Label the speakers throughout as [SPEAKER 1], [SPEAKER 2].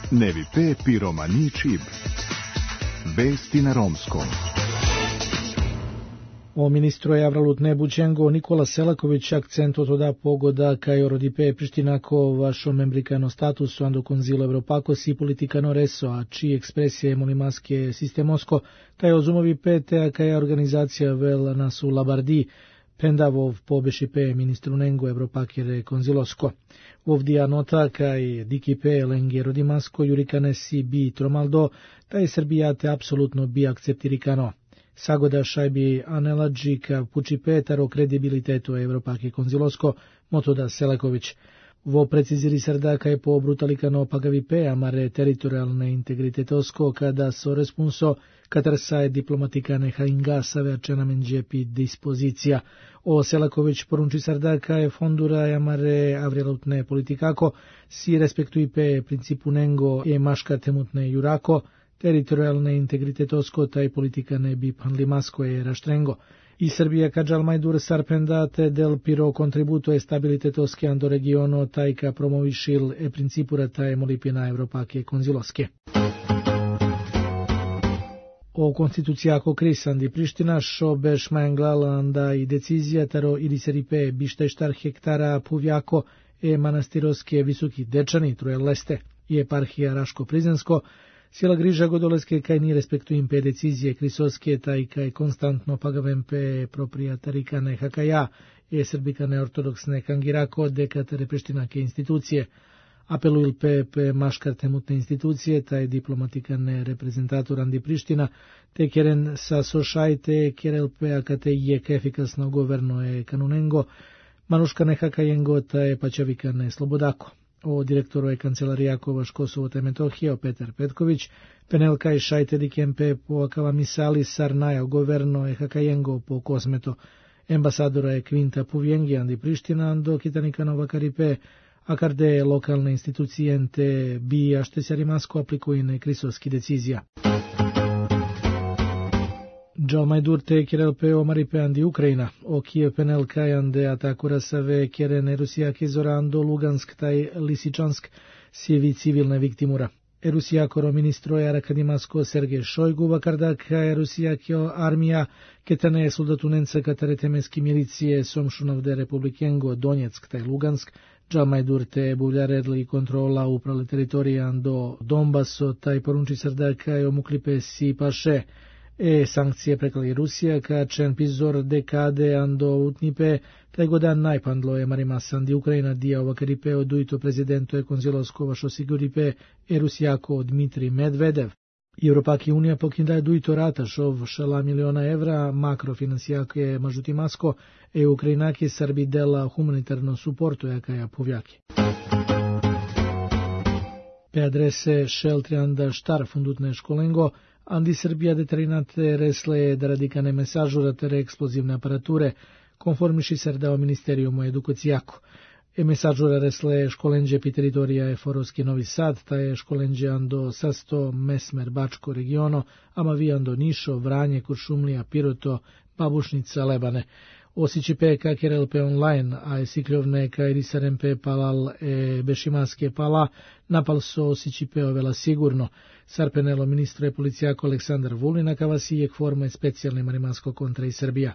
[SPEAKER 1] Nevipé Piromani Čib. Vesti na romskom.
[SPEAKER 2] O ministro je avralutne bučengo Nikola Selaković akcento to da pogoda kaj rodipe Prištinako vašo membrikano statusu ando konzilo Evropako si politikano reso, a čiji ekspresije molimaske sistemosko, taj ozumovi pete, a kaj organizacija vel nasu Labardi, pendavov pobešipe ministru Nengo Evropakire konzilosko. Ovdija nota kaj dikipe lengi rodimasko jurikanesi bi tromaldo, taj Srbijate apsolutno bi akceptirikano. Sagoda šajbi anelađika puči petaro kredibilitetu Evropake konzilosko, motoda Selaković. Vo preciziri srdaka je po brutalikano pagavipe amare teritorijalne integritetosko kada so respunso katarsa je diplomatikane hainga saverčena menđepi dispozicija. O Selaković porunči sardaka je fondura amare avrelutne politikako si respektuipe principu nengo je maška temutne jurako, teritorijalne integritetosko taj politika ne bi panlimasko je raštrengo. I Srbija kađal majdur sarpendate del piro kontributo je stabilitetoske ando regiono taj ka promovišil e principura taj molipina Evropake konziloske. O konstitucijako krisandi Priština šo beš majanglala i decizija taro ili seripe bišteštar hektara puvjako e manastiroske visoki dečani troje leste i eparhija Raško-Prizensko, Sjela griža godoleske kaj ni respektuim pe decizije krisoske taj kaj konstantno pagavem pe proprijatarikane hakaja e srbikane ortodoksne kangirako dekatere Prištinake institucije. Apeluil pe maškar temutne institucije taj diplomatikane reprezentator andi Priština te keren sa sošajte kerel pe akate jek efikasno governo e kanunengo manuškane hakajengo taj pačavikane slobodako. O direktoru je kancelarijako vaš Kosovo te Metohije, Petar Petković, penelka je šajte dikempe po akava misali sarnaja governo je hakajengo po kosmeto, ambasadora je Kvinta Puvjengi andi Priština, do kitanikanova karipe, akarde lokalne institucijente bi aštesjarimasko aplikujene krisovski decizija. Džal majdur te kerel pe o maripe andi Ukrajina, o Kijev penel kajande atakura save kerene Rusijake zorando Lugansk taj Lisičansk sjevi civilne viktimura. Rusijako ministro je arakadimasko Sergej Šojgu vakarda kaj Rusijake armija ketane soldatunenca katare temenski milicije Somšunovde Republikengo Donjeck taj Lugansk, džal majdur te buvljaredli kontrola uprale teritorija do Donbaso taj porunči srda kaj omuklipe si paše, sankcije prekali Rusija, ka čen pizor dekade ando utnipe, taj godan najpandlo je marimasandi Ukrajina dija ovakaripe oduito prezidentu je konzilosko vašo siguripe Rusijako Dmitri Medvedev. Evropaki unija pokinda duito rata šov šala miliona evra makrofinancijake mažutimasko Ukrajinaki Srbi dela humanitarno suportu jakaja povjaki. Pe adrese šeltrianda štar fundutne školengo, andi Srbija determinate resle da radikane mesažura tere eksplozivne aparature, konformiši srdao ministerijumu edukacijako. Mesažura resle školenđe pi teritorija je Foroski Novi Sad, ta je školenđe ando Sasto, Mesmer, Bačko regiono, amavi ando Nišo, Vranje, Kuršumlija, Piroto, Babušnica, Lebane. Osići peka kerelpe online, a je sikljovne ka irisarempe palal bešimaske pala, napal so osići peovela sigurno. Sarpenelo ministro je policijako Aleksandar Vulina, kava si jek forme specijalne marimansko kontra i Srbija.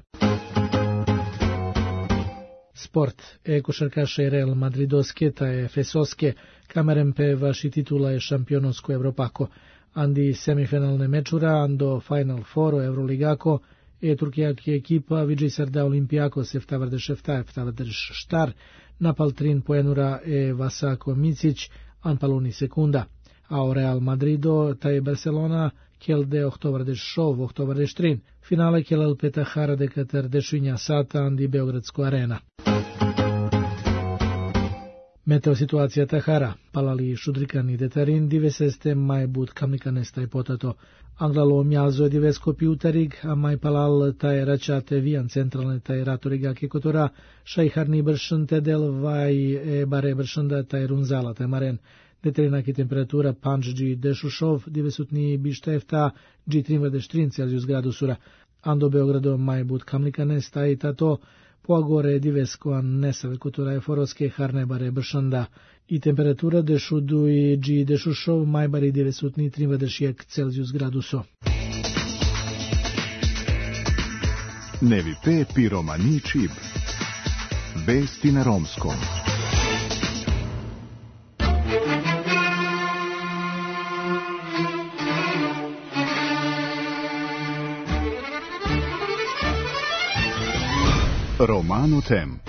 [SPEAKER 2] Sport. Košarkaše Real Madridoske, ta je Fesoske, kamerempe vaši titula je šampionosko Evropako. Andi semifinalne mečura, ando Final Four Euroligako, Turkijaki ekipa vidži srda Olimpijako seftavardeš štar, napal trin poenura Vasako Micić, anpaluni sekunda. A o Real Madrido, taj Barcelona, kelde ohtovardeš šov, ohtovardeš trin. Finale kelel peta hara dekater dešvinja sata andi Beogradsko arena. Meteo situacija Tahara, palali šudrikani detarin, dive seste maj bud kamikanestaj potato. Anglalo mjazo divesko piutarig, a maj palal taj račate vijan centralne taj ratoriga kekotora, šajharni bršn te del vaj bare bršnda taj runzala taj maren. Deterinaki temperatura pančđi dešušov, divesutni bištefta, G3 Celsius gradusura. Ando Beogrado maj bud kamikanestaj tato, può agore diversco a nessa cultura e foroske harnebare bršanda i temperatura dešudu i gi dešušov majbari 930 Celsius graduso.
[SPEAKER 1] Nevi pe piromani čib. Vesti na romskom. Romano Tem.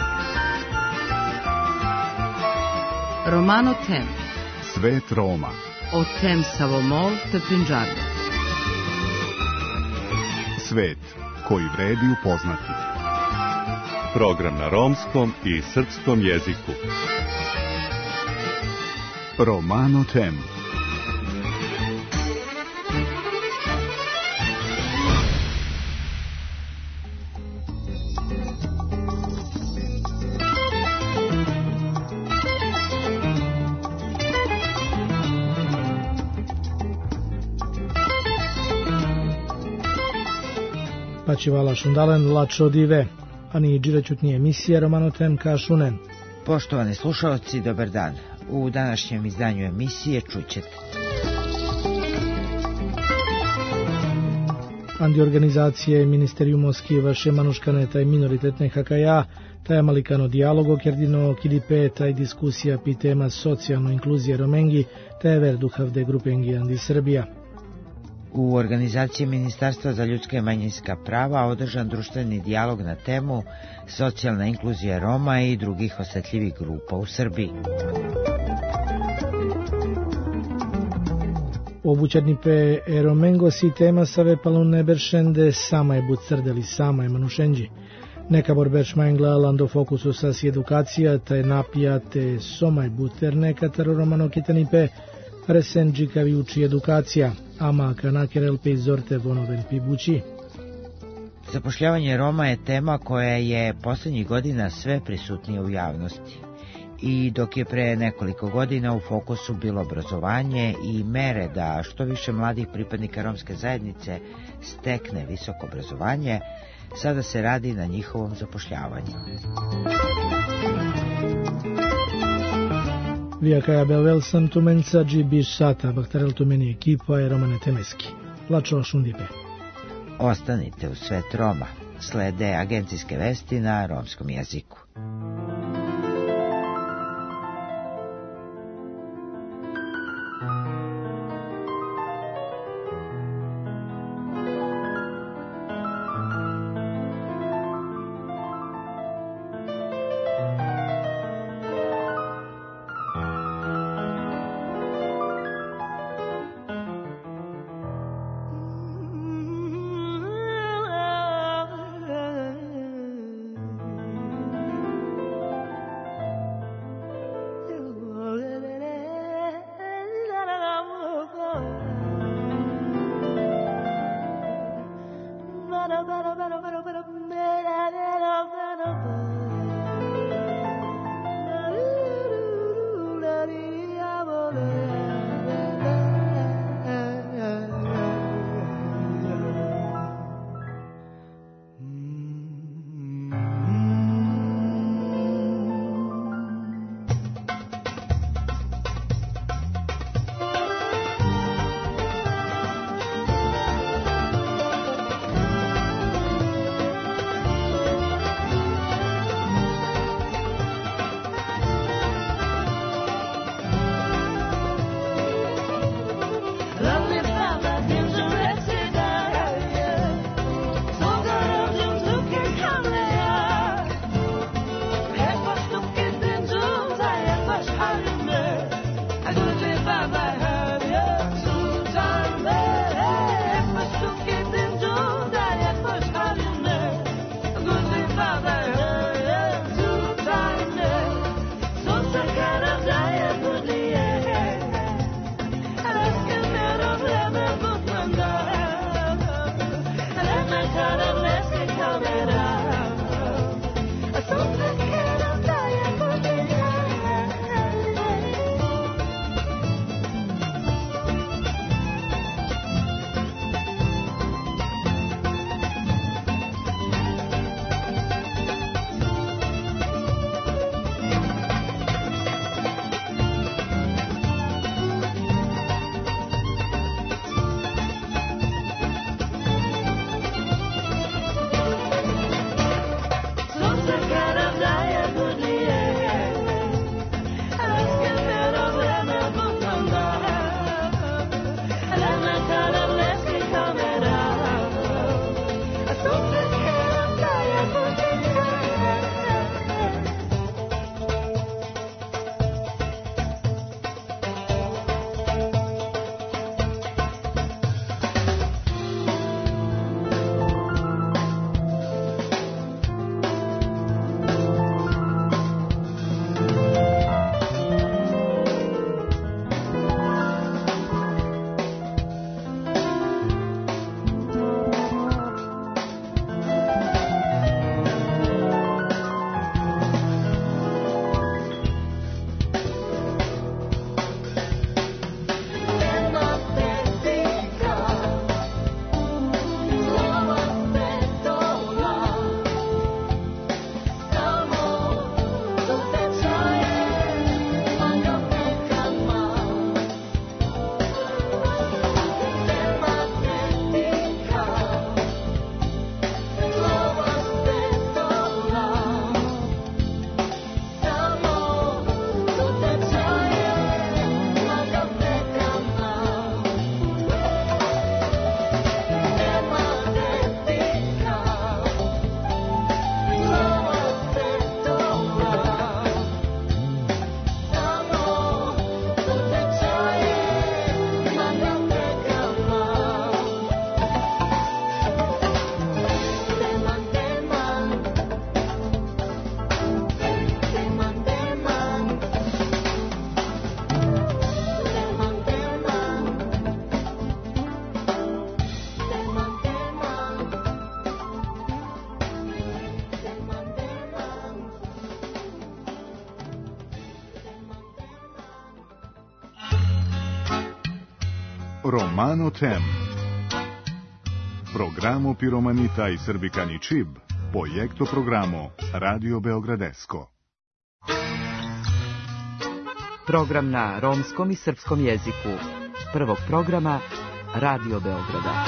[SPEAKER 3] Romano Tem.
[SPEAKER 1] Svet Roma.
[SPEAKER 3] O Tem Savomol te Pinđardo.
[SPEAKER 1] Svet koji vredi upoznati.
[SPEAKER 4] Program na romskom i srpskom jeziku.
[SPEAKER 1] Romano Tem.
[SPEAKER 2] Pačivala šundalen lačo dive, ani džirećutnije emisije Romano Tem kašunen.
[SPEAKER 5] Poštovani slušalci, dobar dan. U današnjem izdanju emisije čućete.
[SPEAKER 2] Andi organizacije Ministeriumovski vaše manuškane taj minoritetne hakaja, taj malikano dijalogo kjerdino kidipe taj diskusija pi tema socijalno inkluzije romengi, taj verduhavde grupengi Andi Srbija.
[SPEAKER 5] U organizaciji Ministarstva za ljudska i manjinska prava održan društveni dijalog na temu socijalna inkluzija Roma i drugih osetljivih grupa u Srbiji.
[SPEAKER 2] Obućadnipe Romengo si tema save palune beršende sama je bud srdeli sama je manušenđi. Neka borberš mangla lando fokusu sas edukacija te napija te soma je buter neka tero romano kitanipe resenđi kavi uči edukacija, ama kanakerel pe izorte vonoven pibući.
[SPEAKER 5] Zapošljavanje Roma je tema koja je poslednjih godina sve prisutnija u javnosti. I dok je pre nekoliko godina u fokusu bilo obrazovanje i mere da što više mladih pripadnika romske zajednice stekne visoko obrazovanje, sada se radi na njihovom zapošljavanju.
[SPEAKER 2] Vijakaja belvel sam tumenca džibiš sata baktarel tumeni ekipa je Romane Temeski. Lačo šundipe.
[SPEAKER 5] Ostanite u Svet Roma. Slede agencijske vesti na romskom jeziku.
[SPEAKER 1] Romano Tem. Programo Piromanita i Srbikani Čib, projekto programo Radio Beogradesko.
[SPEAKER 3] Program na romskom i srpskom jeziku. Prvog programa Radio Beograda.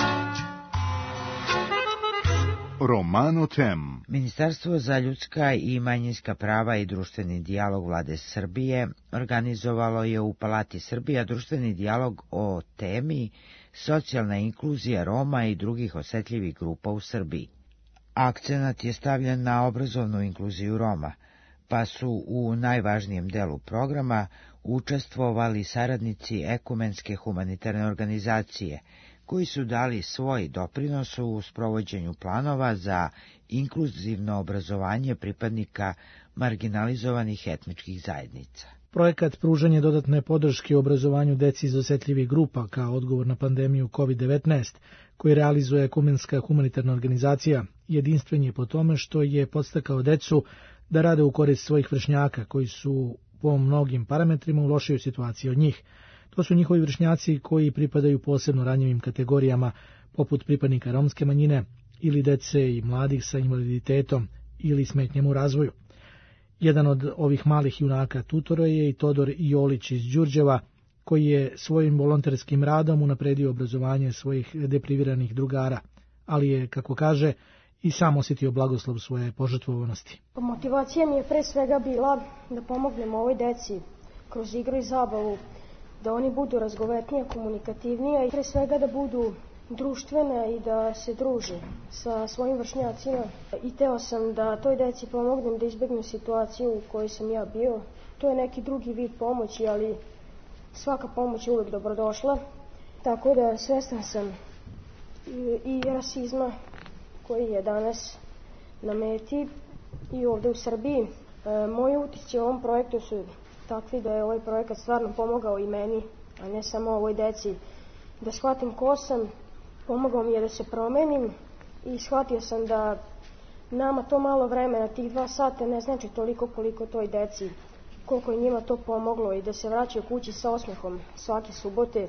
[SPEAKER 1] Romano Tem.
[SPEAKER 5] Ministarstvo za ljudska i manjinska prava i društveni dijalog Vlade Srbije organizovalo je u Palati Srbija društveni dijalog o temi socijalna inkluzija Roma i drugih osetljivih grupa u Srbiji. Akcenat je stavljen na obrazovnu inkluziju Roma, pa su u najvažnijem delu programa učestvovali saradnici ekumenske humanitarne organizacije, koji su dali svoj doprinos u sprovođenju planova za inkluzivno obrazovanje pripadnika marginalizovanih etničkih zajednica.
[SPEAKER 2] Projekat pružanje dodatne podrške u obrazovanju deci iz osetljivih grupa kao odgovor na pandemiju COVID-19, koji realizuje ekumenska humanitarna organizacija, jedinstven je po tome što je podstakao decu da rade u korist svojih vršnjaka, koji su po mnogim parametrima u lošoj situaciji od njih. To su njihovi vršnjaci koji pripadaju posebno ranjivim kategorijama, poput pripadnika romske manjine ili dece i mladih sa invaliditetom ili smetnjama u razvoju. Jedan od ovih malih junaka tutora je i Todor Jolić iz Đurđeva, koji je svojim volonterskim radom unapredio obrazovanje svojih depriviranih drugara, ali je, kako kaže, i sam osjetio blagoslov svoje požrtvovanosti.
[SPEAKER 6] Motivacija mi je pre svega bila da pomognem ovoj deci kroz igru i zabavu, da oni budu razgovetnije, komunikativnije i pre svega da budu društvene i da se druže sa svojim vršnjacima. I teo sam da toj deci pomognem da izbegnu situaciju u kojoj sam ja bio. To je neki drugi vid pomoći, ali svaka pomoć je uvek dobrodošla. Tako da svestan sam i rasizma koji je danas na meti i ovde u Srbiji. Moji utisci u ovom projektu su takvi da je ovaj projekat stvarno pomogao i meni, a ne samo ovoj deci, da shvatim ko sam. Pomogao mi je da se promenim i shvatio sam da nama to malo vremena, tih 2 sata, ne znači toliko koliko toj deci, koliko je njima to pomoglo i da se vraćaju kući sa osmehom svake subote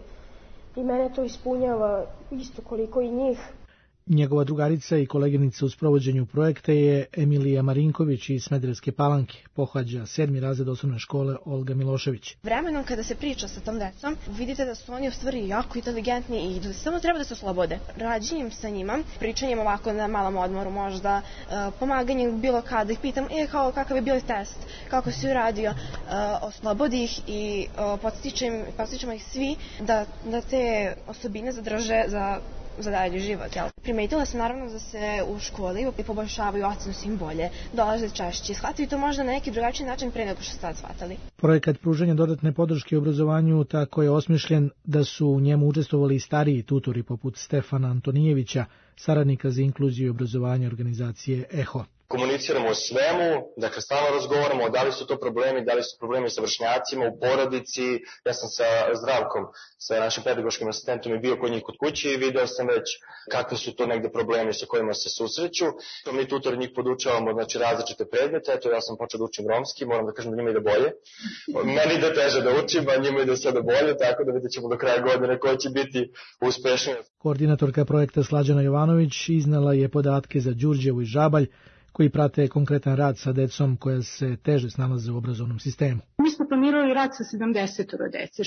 [SPEAKER 6] i mene to ispunjava isto koliko i njih.
[SPEAKER 2] Njegova drugarica i koleginica u sprovođenju projekta je Emilija Marinković iz Smederevske Palanke, pohađa 7. razred osnovne škole Olga Milošević.
[SPEAKER 7] Vremenom kada se priča sa tom decom, vidite da su oni u stvari jako inteligentni i da samo treba da se oslobode. Rađenjem sa njima, pričanjem ovako na malom odmoru možda, pomaganjem bilo kada ih pitam, kakav je bio test, kako si uradio, oslobodi ih i podstičemo ih svi da te osobine zadrže za dalji život. Primetila sam naravno da se u školi poboljšavaju ocenu svim bolje, dolaze češće, shvataju to možda na neki drugačiji način pre nego što ste sad shvatali.
[SPEAKER 2] Projekat pružanja dodatne podrške u obrazovanju tako je osmišljen da su u njemu učestvovali i stariji tutori poput Stefana Antonijevića, saradnika za inkluziju i obrazovanje organizacije EHO.
[SPEAKER 8] Komuniciramo o svemu, dakle stalno razgovaramo da li su to problemi, da li su problemi sa vršnjacima u porodici. Ja sam sa Zdravkom, sa našim pedagoškim asistentom i bio kod njih kod kuće i video sam već kakvi su to negde problemi sa kojima se susreću. Mi tutori njih podučavamo različite predmete, eto ja sam počeo da učim romski, moram da kažem da njima ide bolje. Meni ide teže da učim, a njima ide sada bolje, tako da vidjet ćemo do kraja godine koja će biti uspešnija.
[SPEAKER 2] Koordinatorka projekta Slađana Jovanović iznala je podatke za Đurđevo i Žabalj, koji prate konkretan rad sa decom koja se teže snalaze u obrazovnom sistemu.
[SPEAKER 9] Mi smo planirali rad sa 70 dece,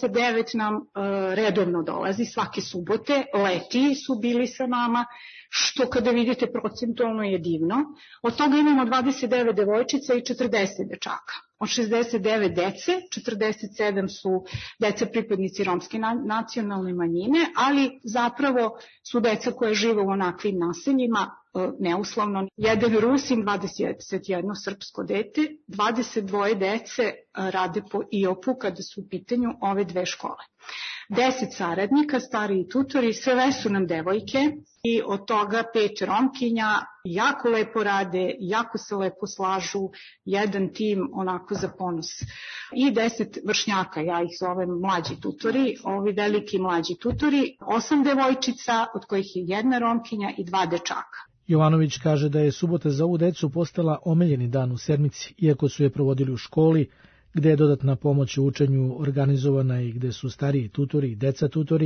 [SPEAKER 9] 69 nam redovno dolazi svake subote, leti su bili sa nama, što kada vidite procentualno je divno. Od toga imamo 29 devojčica i 40 dečaka. Od 69 dece, 47 su deca pripadnici romske nacionalne manjine, ali zapravo su deca koje žive u onakvim naseljima, neuslovno. Jedan Rusin, 21 srpsko dete, 22 dece rade po IOP-u kada su u pitanju ove 2 škole. 10 saradnika, stariji tutori, sve su nam devojke i od toga 5 romkinja, jako lepo rade, jako se lepo slažu, jedan tim onako za ponos. I 10 vršnjaka, ja ih zovem mlađi tutori, ovi veliki mlađi tutori, 8 devojčica, od kojih je 1 romkinja i 2 dečaka.
[SPEAKER 2] Jovanović kaže da je subota za ovu decu postala omiljeni dan u sedmici, iako su je provodili u školi, gde je dodatna pomoć u učenju organizovana i gde su stariji tutori i deca tutori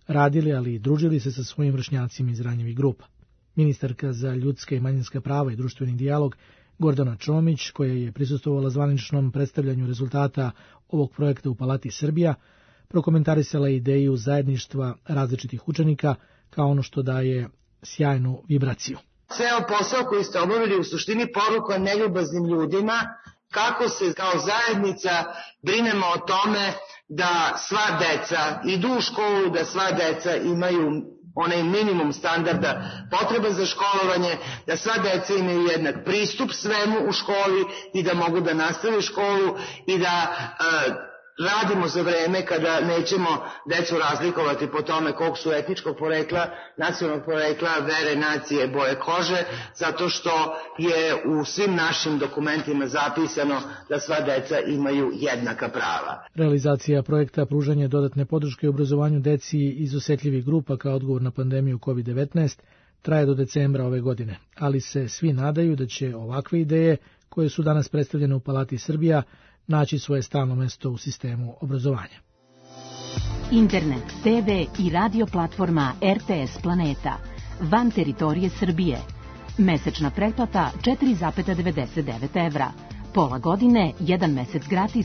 [SPEAKER 2] radili, ali i družili se sa svojim vršnjacima iz ranjivih grupa. Ministarka za ljudska i manjinska prava i društveni dijalog Gordana Čomić, koja je prisustvovala zvaničnom predstavljanju rezultata ovog projekta u Palati Srbija, prokomentarisala ideju zajedništva različitih učenika kao ono što daje sjajnu vibraciju.
[SPEAKER 10] Ceo posao koji ste obavili u suštini poruka neljubaznim ljudima kako se kao zajednica brinemo o tome da sva deca idu u školu, da sva deca imaju onaj minimum standarda potreba za školovanje, da sva deca imaju jednak pristup svemu u školi i da mogu da nastave školu i da radimo za vreme kada nećemo decu razlikovati po tome kog su etničkog porekla, nacionalnog porekla, vere, nacije, boje kože, zato što je u svim našim dokumentima zapisano da sva deca imaju jednaka prava.
[SPEAKER 2] Realizacija projekta pružanje dodatne podrške u obrazovanju deci iz osetljivih grupa kao odgovor na pandemiju COVID-19 traje do decembra ove godine, ali se svi nadaju da će ovakve ideje koje su danas predstavljene u Palati Srbija naći svoje stalno mesto u sistemu obrazovanja.
[SPEAKER 11] Internet, TV i radio platforma RTS Planeta van teritorije Srbije. Mesečna pretplata 4,99 evra. Pola godine, 1 mesec gratis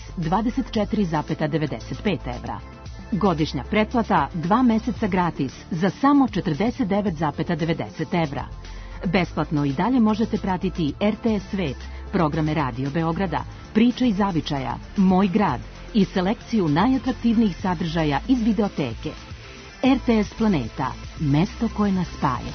[SPEAKER 11] 24,95 evra. Godišnja pretplata 2 meseca gratis za samo 49,90 evra. Besplatno i dalje možete pratiti RTS Svet, programe Radio Beograda, Priče iz zavičaja, Moj grad i selekciju najatraktivnijih sadržaja iz videoteke. RTS Planeta, mesto koje nas spaja.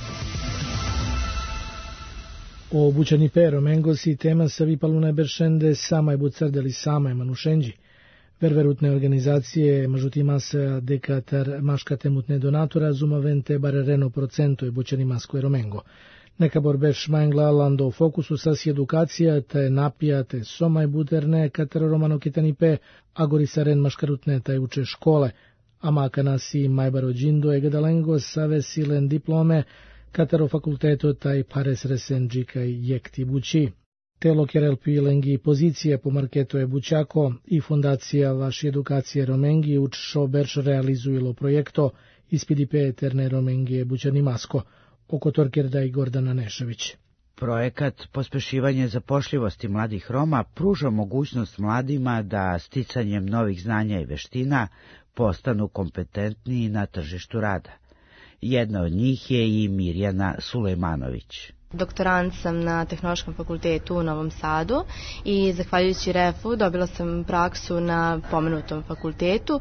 [SPEAKER 2] Obućani pero mengosi tema sa vipalune beršende sama je bucardeli sama je manušenđi. Ververutne organizacije mažutimasa dekatar maškatemutne donatora zumavente barereno procento je bućani masko eromengo. Neka borbeš mangla lando u fokusu sas edukacija te napija te somaj buderne katar romano kitanipe agorisaren maškarutne taj uče škole, a makanasi majbaro džindo egadalengo save silen diplome kataro fakulteto taj pares resenđika jekti bući. Telo kerel pilengi pozicije po marketo je bućako i fondacija vaši edukacije romengi učšo berš realizuilo projekto ispidipe eterne romengi bućani masko. Oko Torkerda i Gordana Nešević.
[SPEAKER 5] Projekat pospešivanje zapošljivosti mladih Roma pruža mogućnost mladima da sticanjem novih znanja i veština postanu kompetentniji na tržištu rada. Jedna od njih je i Mirjana Sulejmanović.
[SPEAKER 12] Doktorant sam na Tehnološkom fakultetu u Novom Sadu i zahvaljujući REF-u dobila sam praksu na pomenutom fakultetu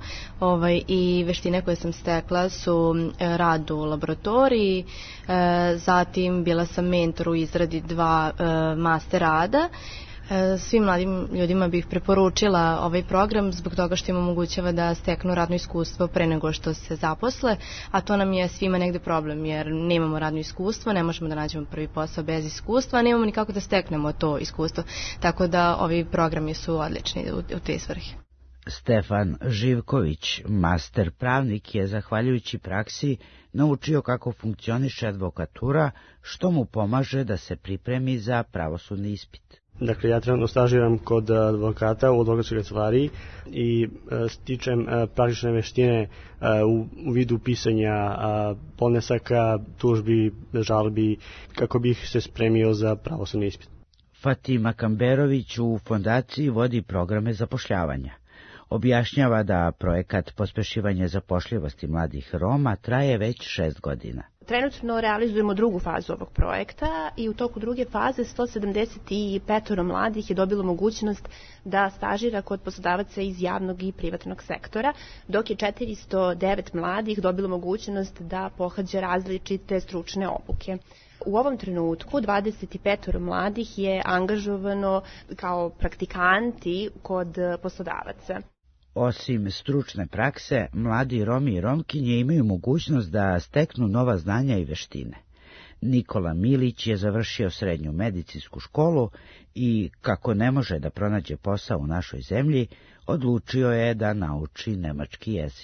[SPEAKER 12] i veštine koje sam stekla su rad u laboratoriji, zatim bila sam mentor u izradi 2 master rada. Svim mladim ljudima bih preporučila ovaj program zbog toga što im omogućava da steknu radno iskustvo pre nego što se zaposle, a to nam je svima negde problem jer nemamo radno iskustvo, ne možemo da nađemo prvi posao bez iskustva, a nemamo ni kako da steknemo to iskustvo, tako da ovi programi su odlični u te svrhe.
[SPEAKER 5] Stefan Živković, master pravnik, je zahvaljujući praksi naučio kako funkcioniše advokatura, što mu pomaže da se pripremi za pravosudni ispit.
[SPEAKER 13] Dakle, ja trenutno stažiram kod advokata u advokatskoj kancelariji i stičem praktične veštine u vidu pisanja podnesaka, tužbi, žalbi, kako bih se spremio za pravosudni ispit.
[SPEAKER 5] Fatima Kamberović u fondaciji vodi programe zapošljavanja. Objašnjava da projekat pospešivanja zapošljivosti mladih Roma traje već 6 godina.
[SPEAKER 14] Trenutno realizujemo drugu fazu ovog projekta i u toku druge faze 175 mladih je dobilo mogućnost da stažira kod poslodavaca iz javnog i privatnog sektora, dok je 409 mladih dobilo mogućnost da pohađa različite stručne obuke. U ovom trenutku 25 mladih je angažovano kao praktikanti kod poslodavaca.
[SPEAKER 5] Osim stručne prakse, mladi Romi i Romkinje imaju mogućnost da steknu nova znanja i veštine. Nikola Milić je završio srednju medicinsku školu i, kako ne može da pronađe posao u našoj zemlji, odlučio je da nauči nemački jezik.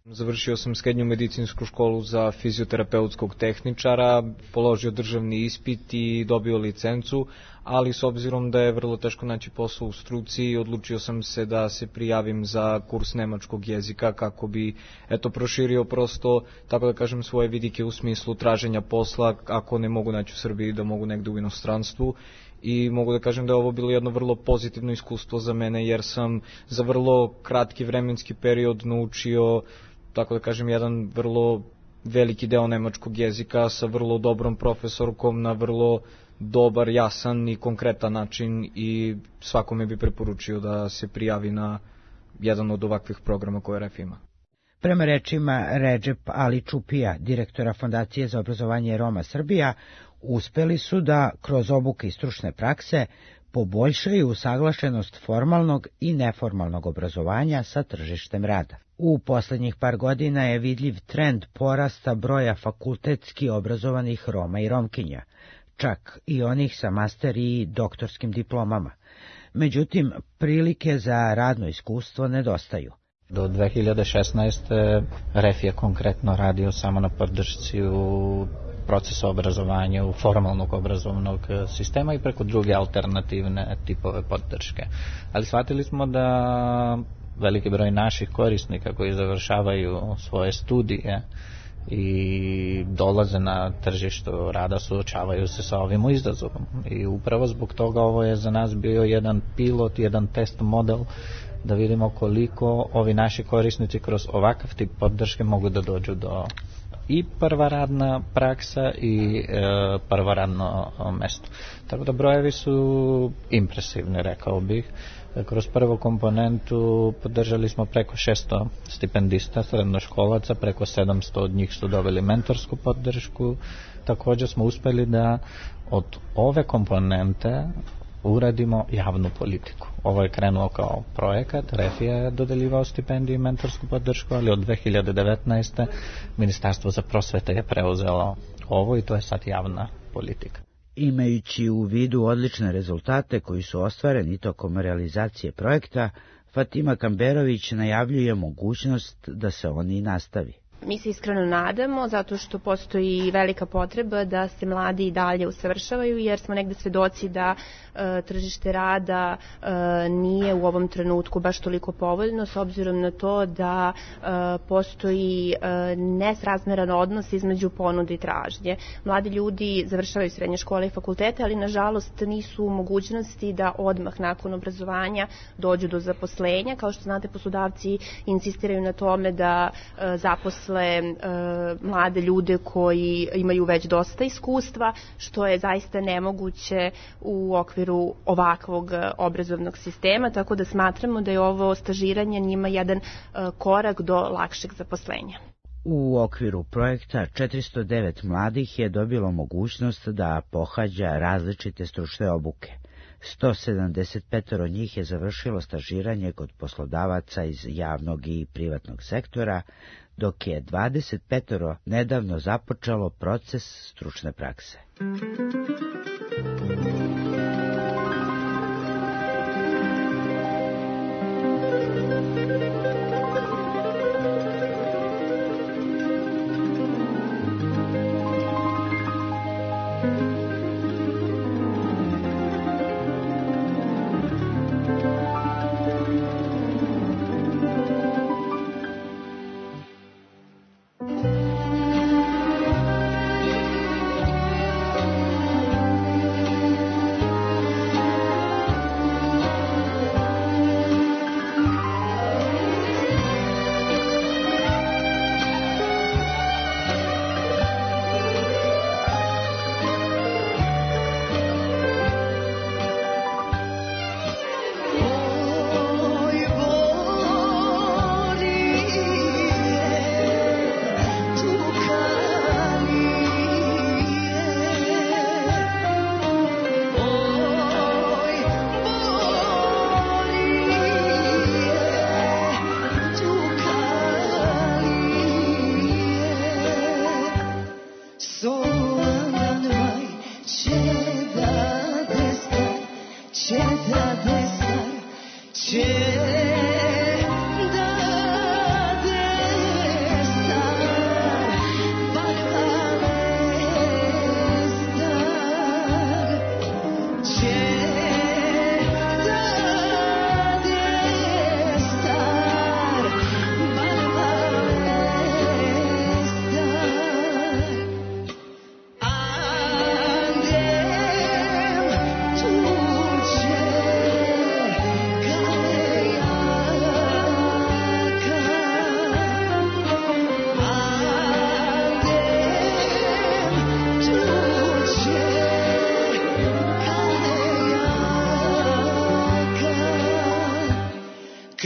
[SPEAKER 15] Završio sam srednju medicinsku školu za fizioterapeutskog tehničara, položio državni ispit i dobio licencu, ali s obzirom da je vrlo teško naći posao u struci, odlučio sam se da se prijavim za kurs nemačkog jezika kako bi proširio prosto, tako da kažem, svoje vidike u smislu traženja posla, ako ne mogu naći u Srbiji, da mogu negde u inostranstvu. I mogu da kažem da je ovo bilo jedno vrlo pozitivno iskustvo za mene, jer sam za vrlo kratki vremenski period naučio, tako da kažem, jedan vrlo veliki deo nemačkog jezika sa vrlo dobrom profesorkom na vrlo dobar, jasan i konkretan način, i svakome bi preporučio da se prijavi na jedan od ovakvih programa koje REF ima.
[SPEAKER 5] Prema rečima Redžep Ali Čupija, direktora Fondacije za obrazovanje Roma Srbija, uspeli su da kroz obuke i stručne prakse poboljšaju usaglašenost formalnog i neformalnog obrazovanja sa tržištem rada. U poslednjih par godina je vidljiv trend porasta broja fakultetski obrazovanih Roma i Romkinja, čak i onih sa master i doktorskim diplomama. Međutim, prilike za radno iskustvo nedostaju.
[SPEAKER 16] Do 2016. REF je konkretno radio samo na podršci u procesu obrazovanja, u formalnog obrazovnog sistema i preko druge alternativne tipove podrške. Ali shvatili smo da veliki broj naših korisnika koji završavaju svoje studije i dolaze na tržište rada, suočavaju se sa ovim izazovom. I upravo zbog toga ovo je za nas bio jedan pilot, jedan test model da vidimo koliko ovi naši korisnici kroz ovakav tip podrške mogu da dođu do i prva radna praksa i prvo radno mesto. Tako da brojevi su impresivni, rekao bih. Kroz prvu komponentu podržali smo preko 600 stipendista, srednjoškolaca, preko 700 od njih su dobili mentorsku podršku. Također smo uspeli da od ove komponente uradimo javnu politiku. Ovo je krenuo kao projekat, REF je dodeljivao stipendiju i mentorsku podršku, ali od 2019. Ministarstvo za prosvete je preuzelo ovo i to je sad javna politika.
[SPEAKER 5] Imajući u vidu odlične rezultate koji su ostvareni tokom realizacije projekta, Fatima Kamberović najavljuje mogućnost da se oni nastavi.
[SPEAKER 14] Mi se iskreno nadamo, zato što postoji velika potreba da se mladi i dalje usavršavaju, jer smo negde svedoci da tržište rada nije u ovom trenutku baš toliko povoljno, s obzirom na to da postoji nesrazmeran odnos između ponude i tražnje. Mladi ljudi završavaju srednje škole i fakultete, ali nažalost nisu u mogućnosti da odmah nakon obrazovanja dođu do zaposlenja. Kao što znate, poslodavci insistiraju na tome da zaposle mlade ljude koji imaju već dosta iskustva, što je zaista nemoguće u okviru ovakvog obrazovnog sistema, tako da smatramo da je ovo stažiranje njima jedan korak do lakšeg zaposlenja.
[SPEAKER 5] U okviru projekta 409 mladih je dobilo mogućnost da pohađa različite stručne obuke. 175 od njih je završilo stažiranje kod poslodavaca iz javnog i privatnog sektora, dok je 25 nedavno započelo proces stručne prakse.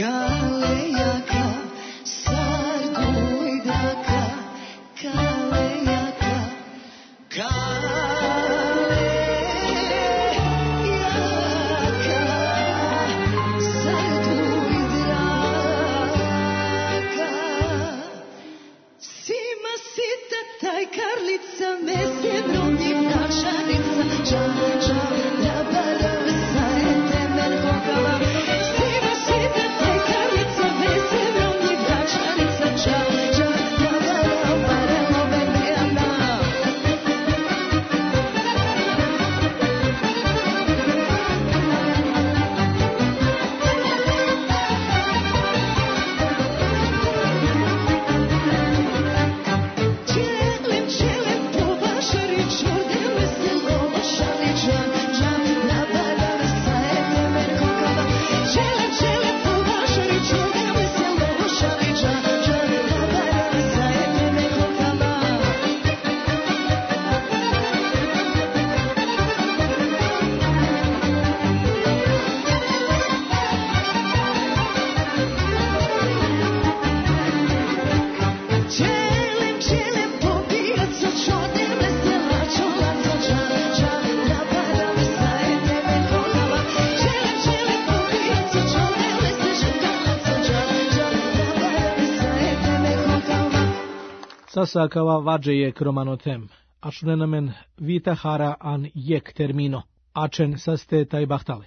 [SPEAKER 2] Sasakava vađejek romanotem, ačunenamen vita hara an jek termino, ačen saste taj bahtale.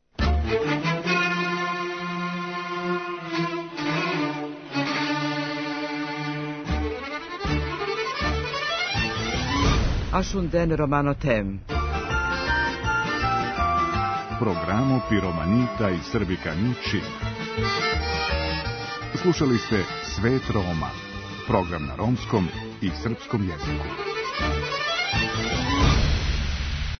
[SPEAKER 3] Ašunden romanotem.
[SPEAKER 1] Programo Piromanita i Srbikani čib. Slušali ste Svet Roma, program na romskom i srpskom jeziku.